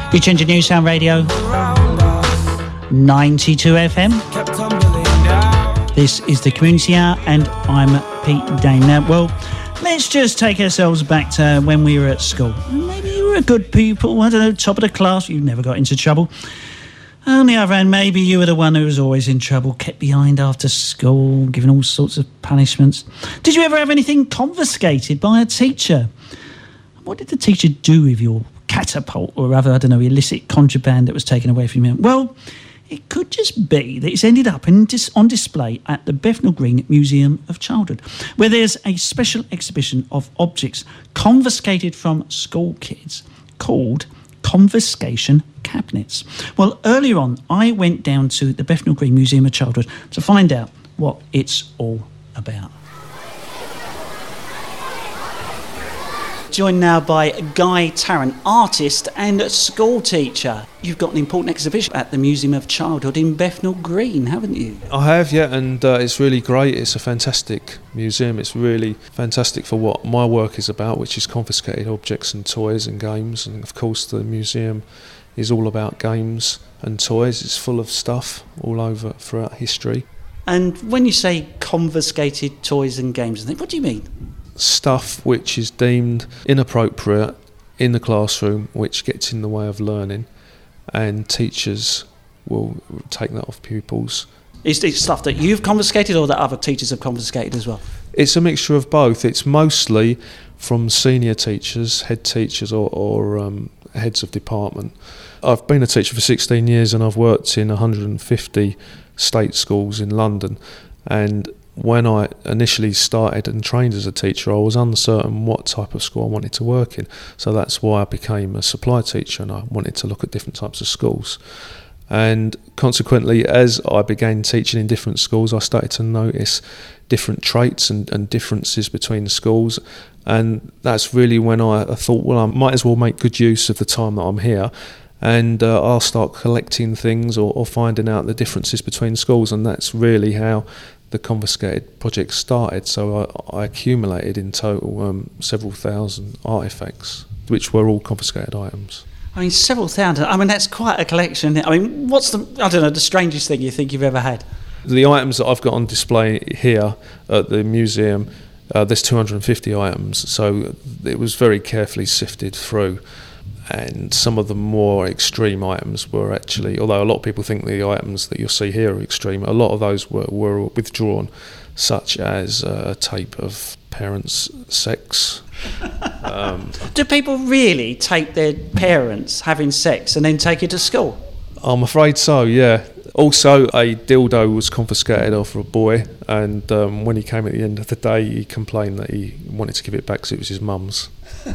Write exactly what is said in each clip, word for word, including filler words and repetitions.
You tuned to New Sound Radio, ninety-two F M. This is the Community Hour, and I'm Pete Dane. Now, well, let's just take ourselves back to when we were at school. Maybe you were a good pupil, I don't know, top of the class, you never got into trouble. On the other hand, maybe you were the one who was always in trouble, kept behind after school, given all sorts of punishments. Did you ever have anything confiscated by a teacher? What did the teacher do with your catapult or other, I don't know, illicit contraband that was taken away from you? Well, it could just be that it's ended up in dis- on display at the Bethnal Green Museum of Childhood, where there's a special exhibition of objects confiscated from school kids called confiscation cabinets. Well, earlier on, I went down to the Bethnal Green Museum of Childhood to find out what it's all about. Joined now by Guy Tarrant, artist and school teacher. You've got an important exhibition at the Museum of Childhood in Bethnal Green, haven't you? I have, yeah, and uh, it's really great. It's a fantastic museum. It's really fantastic for what my work is about, which is confiscated objects and toys and games. And of course, the museum is all about games and toys. It's full of stuff all over throughout history. And when you say confiscated toys and games, what do you mean? Stuff which is deemed inappropriate in the classroom, which gets in the way of learning, and teachers will take that off pupils. Is it stuff that you've confiscated or that other teachers have confiscated as well? It's a mixture of both. It's mostly from senior teachers, head teachers or, or um, heads of department. I've been a teacher for sixteen years and I've worked in one hundred fifty state schools in London, and when I initially started and trained as a teacher, I was uncertain what type of school I wanted to work in. So that's why I became a supply teacher, and I wanted to look at different types of schools. And consequently, as I began teaching in different schools, I started to notice different traits and, and differences between schools. And that's really when I, I thought, well, I might as well make good use of the time that I'm here, and uh, I'll start collecting things or, or finding out the differences between schools. And that's really how the confiscated project started. So I, I accumulated in total um, several thousand artefacts, which were all confiscated items. I mean, several thousand. I mean, that's quite a collection. I mean, what's the, I don't know, the strangest thing you think you've ever had? The items that I've got on display here at the museum, uh, there's two hundred fifty items, so it was very carefully sifted through. And some of the more extreme items were actually, although a lot of people think the items that you'll see here are extreme, a lot of those were, were withdrawn, such as a tape of parents' sex. Um, Do people really take their parents having sex and then take it to school? I'm afraid so, yeah. Also, a dildo was confiscated off a boy, and um, when he came at the end of the day, he complained that he wanted to give it back because it was his mum's.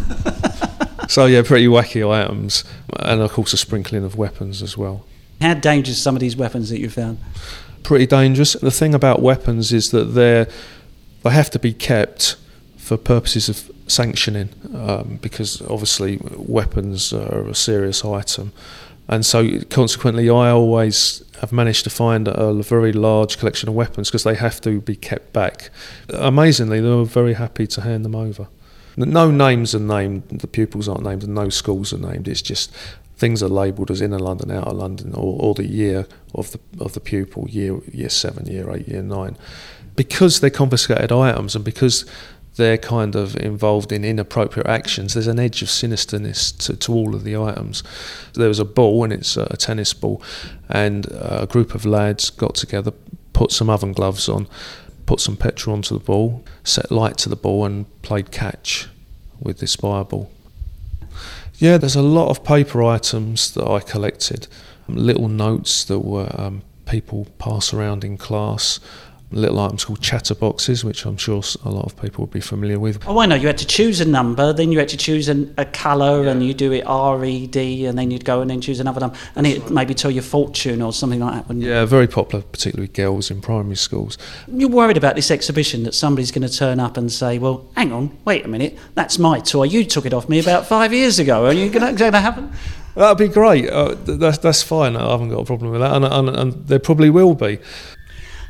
So yeah, pretty wacky items, and of course a sprinkling of weapons as well. How dangerous are some of these weapons that you found? Pretty dangerous. The thing about weapons is that they're they have to be kept for purposes of sanctioning, um, because obviously weapons are a serious item, and so consequently I always have managed to find a very large collection of weapons because they have to be kept back. Amazingly, they were very happy to hand them over. No names are named, the pupils aren't named, and no schools are named. It's just things are labelled as inner London, outer London, or, or the year of the of the pupil, year year seven, year eight, year nine. Because they're confiscated items and because they're kind of involved in inappropriate actions, there's an edge of sinisterness to, to all of the items. There was a ball, and it's a tennis ball, and a group of lads got together, put some oven gloves on, put some petrol onto the ball, set light to the ball, and played catch with this fireball. Yeah, there's a lot of paper items that I collected, little notes that were um, people pass around in class, little items called chatterboxes, which I'm sure a lot of people would be familiar with. Oh, I know. You had to choose a number, then you had to choose an, a colour, yeah. And you do it R E D, and then you'd go and then choose another number, and it maybe tell your fortune or something like that, wouldn't yeah, you? Very popular, particularly with girls in primary schools. You're worried about this exhibition that somebody's going to turn up and say, well, hang on, wait a minute, that's my toy. You took it off me about five years ago. Are you going to happen? That'd be great. Uh, that's, that's fine. I haven't got a problem with that, and, and, and there probably will be.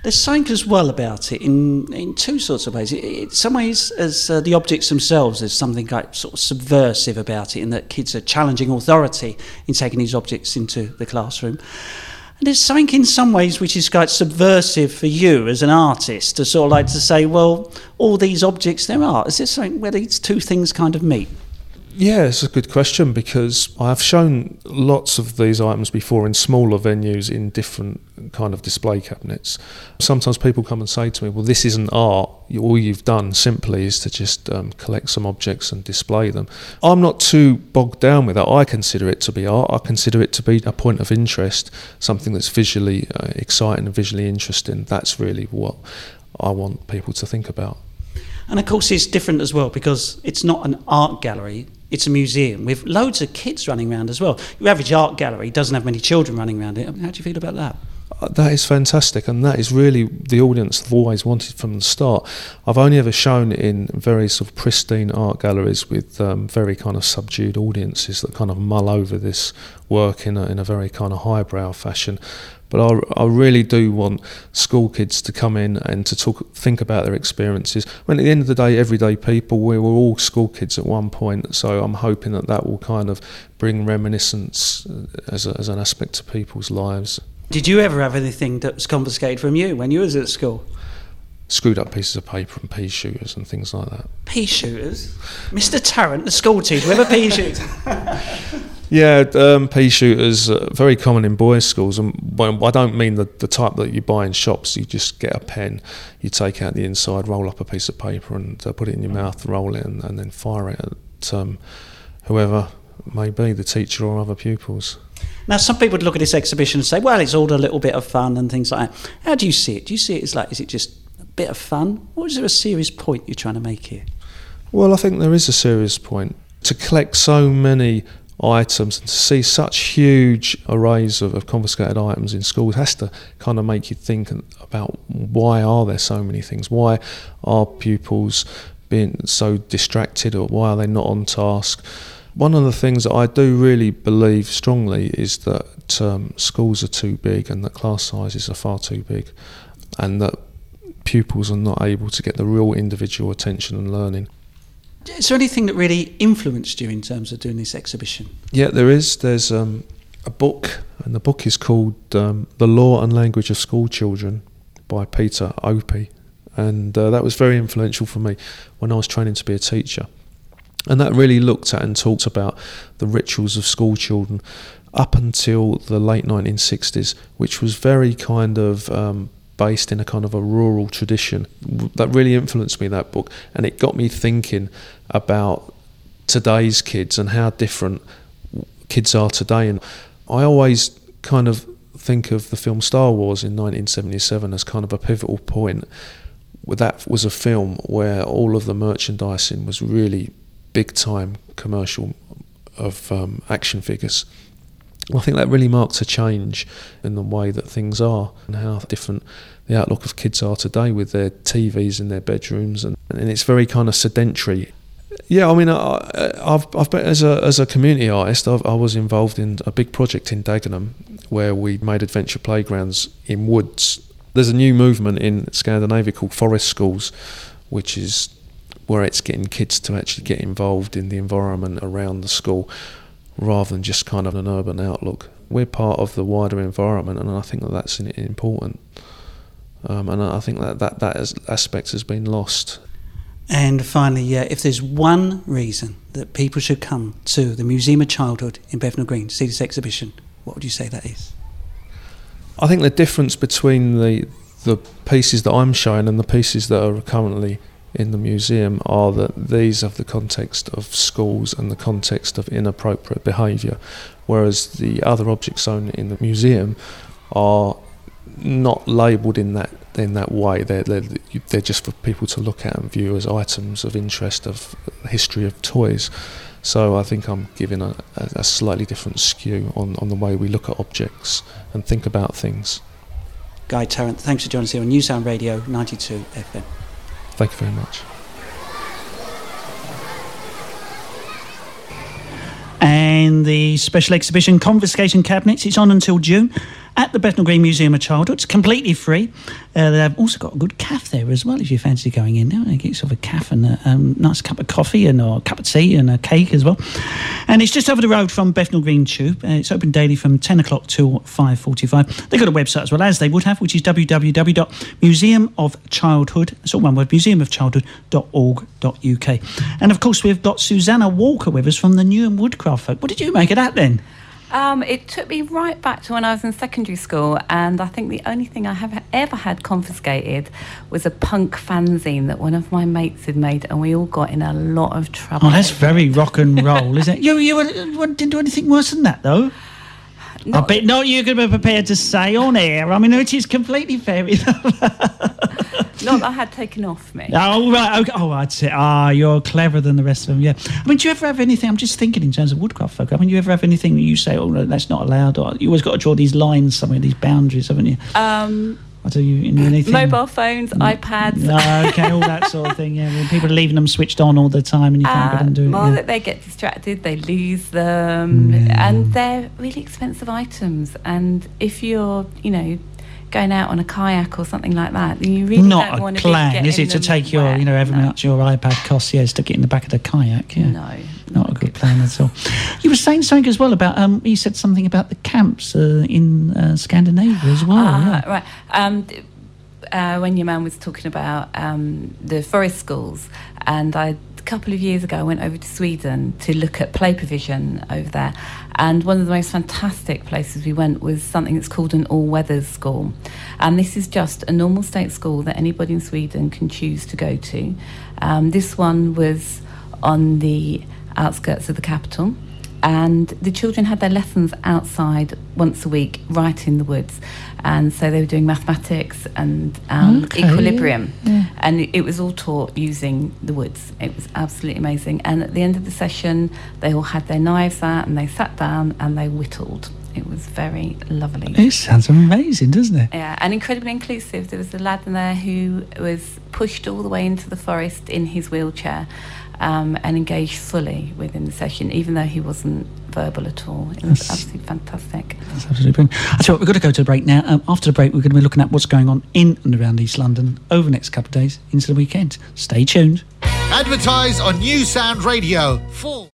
There's something as well about it in, in two sorts of ways. It, in some ways, as uh, the objects themselves, there's something like sort of subversive about it, in that kids are challenging authority in taking these objects into the classroom. And there's something in some ways which is quite subversive for you as an artist, to sort of like to say, well, all these objects, they're art. Is there something where these two things kind of meet? Yeah, it's a good question, because I've shown lots of these items before in smaller venues in different kind of display cabinets. Sometimes people come and say to me, well, this isn't art. All you've done simply is to just um, collect some objects and display them. I'm not too bogged down with that. I consider it to be art. I consider it to be a point of interest, something that's visually uh, exciting and visually interesting. That's really what I want people to think about. And of course it's different as well, because it's not an art gallery, it's a museum with loads of kids running around as well. Your average art gallery doesn't have many children running around it. How do you feel about that? That is fantastic, and that is really the audience I've always wanted from the start. I've only ever shown in very sort of pristine art galleries with um, very kind of subdued audiences that kind of mull over this work in a, in a very kind of highbrow fashion. But I, I really do want school kids to come in and to talk, think about their experiences. I mean, at the end of the day, everyday people, we were all school kids at one point, so I'm hoping that that will kind of bring reminiscence as, a, as an aspect to people's lives. Did you ever have anything that was confiscated from you when you was at school? Screwed up pieces of paper and pea shooters and things like that. Pea shooters? Mister Tarrant, the school teacher, with a pea shooter? Yeah, um, pea shooters are very common in boys' schools. And I don't mean the, the type that you buy in shops. You just get a pen, you take out the inside, roll up a piece of paper and uh, put it in your mouth, roll it and, and then fire it at um, whoever may be, the teacher or other pupils. Now, some people would look at this exhibition and say, well, it's all a little bit of fun and things like that. How do you see it? Do you see it as like, is it just a bit of fun? Or is there a serious point you're trying to make here? Well, I think there is a serious point. To collect so many items and to see such huge arrays of, of confiscated items in schools has to kind of make you think about why are there so many things? Why are pupils being so distracted, or why are they not on task? One of the things that I do really believe strongly is that um, schools are too big and that class sizes are far too big, and that pupils are not able to get the real individual attention and learning. Is there anything that really influenced you in terms of doing this exhibition? Yeah, there is. There's um, a book, and the book is called um, The Law and Language of School Children by Peter Opie, and uh, that was very influential for me when I was training to be a teacher. And that really looked at and talked about the rituals of school children up until the late nineteen sixties, which was very kind of um, based in a kind of a rural tradition. That really influenced me, that book, and it got me thinking about today's kids and how different kids are today. And I always kind of think of the film Star Wars in nineteen seventy-seven as kind of a pivotal point. That was a film where all of the merchandising was really big time commercial of um, action figures. I think that really marks a change in the way that things are and how different the outlook of kids are today with their T Vs in their bedrooms, and, and it's very kind of sedentary. Yeah, I mean, I, I've, I've been, as a as a community artist, I've, I was involved in a big project in Dagenham where we made adventure playgrounds in woods. There's a new movement in Scandinavia called forest schools, which is where it's getting kids to actually get involved in the environment around the school rather than just kind of an urban outlook. We're part of the wider environment, and I think that that's important. Um, and I think that that, that aspect has been lost. And finally, yeah, if there's one reason that people should come to the Museum of Childhood in Bethnal Green to see this exhibition, what would you say that is? I think the difference between the the pieces that I'm showing and the pieces that are currently in the museum are that these have the context of schools and the context of inappropriate behaviour, whereas the other objects shown in the museum are not labelled in that in that way. They're, they're they're just for people to look at and view as items of interest of history of toys. So I think I'm giving a, a slightly different skew on, on the way we look at objects and think about things. Guy Tarrant, thanks for joining us here on New Sound Radio ninety-two F M. Thank you very much. And the special exhibition Confiscation Cabinets, it's on until June. at the Bethnal Green Museum of Childhood. It's completely free. Uh, they've also got a good cafe there as well if you fancy going in there. You get yourself a cafe and a um, nice cup of coffee and or a cup of tea and a cake as well. And it's just over the road from Bethnal Green Tube. Uh, it's open daily from ten o'clock till five forty-five. They've got a website as well, as they would have, which is w w w dot museum of childhood, it's all one word, museum of childhood dot org dot u k. And of course we've got Susanna Walker with us from the Newham Woodcraft Folk. What did you make of that then? Um, it took me right back to when I was in secondary school, and I think the only thing I have ever had confiscated was a punk fanzine that one of my mates had made, and we all got in a lot of trouble. Oh, that's very rock and roll, isn't it? You, you, you didn't do anything worse than that, though? Not, I bet not you're going to be prepared to say on air. I mean, it is completely fair enough. Not that I had taken off me. Oh, right. Okay. Oh, I'd say, ah, you're cleverer than the rest of them, yeah. I mean, do you ever have anything, I'm just thinking in terms of woodcraft folk, I mean, do you ever have anything that you say, oh, no, that's not allowed, or you always got to draw these lines somewhere, these boundaries, haven't you? Um... Do you in anything? Mobile phones, mm. iPads. No, okay, all that sort of thing, yeah. When people are leaving them switched on all the time and you can't uh, get them doing it. More yeah. that they get distracted, they lose them, yeah. And they're really expensive items. And if you're, you know, going out on a kayak or something like that, then you really Not don't want to be Not a plan, is it, to take your, wet. you know, however no. much your iPad costs, yeah, stick it in the back of the kayak, yeah. No. Not a good plan at all. You were saying something as well about, um, you said something about the camps uh, in uh, Scandinavia as well. Uh, yeah. Right. Um, uh, when your man was talking about um, the forest schools, and I, a couple of years ago I went over to Sweden to look at play provision over there, and one of the most fantastic places we went was something that's called an all-weathers school, and this is just a normal state school that anybody in Sweden can choose to go to. Um, this one was on the outskirts of the capital, and the children had their lessons outside once a week, right in the woods. And so they were doing mathematics and um, okay, equilibrium. Yeah, yeah. And it, it was all taught using the woods. It was absolutely amazing. And at the end of the session, they all had their knives out and they sat down and they whittled. It was very lovely. It sounds amazing, doesn't it? Yeah, and incredibly inclusive. There was a lad in there who was pushed all the way into the forest in his wheelchair um, and engaged fully within the session, even though he wasn't verbal at all. It was That's, absolutely fantastic. That's absolutely brilliant. I tell you what, we've got to go to the break now. Um, after the break, we're going to be looking at what's going on in and around East London over the next couple of days into the weekend. Stay tuned. Advertise on New Sound Radio. Full.